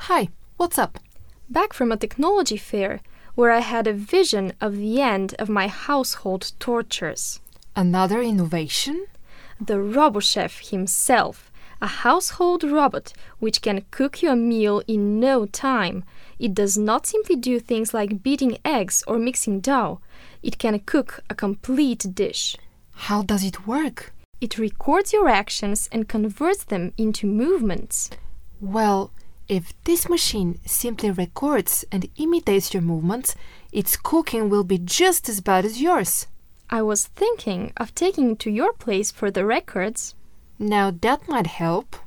Hi, what's up? Back from a technology fair where I had a vision of the end of my household tortures. Another innovation? The RoboChef himself, a household robot which can cook you a meal in no time. It does not simply do things like beating eggs or mixing dough. It can cook a complete dish. How does it work? It records your actions and converts them into movements. Well, if this machine simply records and imitates your movements, its cooking will be just as bad as yours. I was thinking of taking it to your place for the records. Now that might help.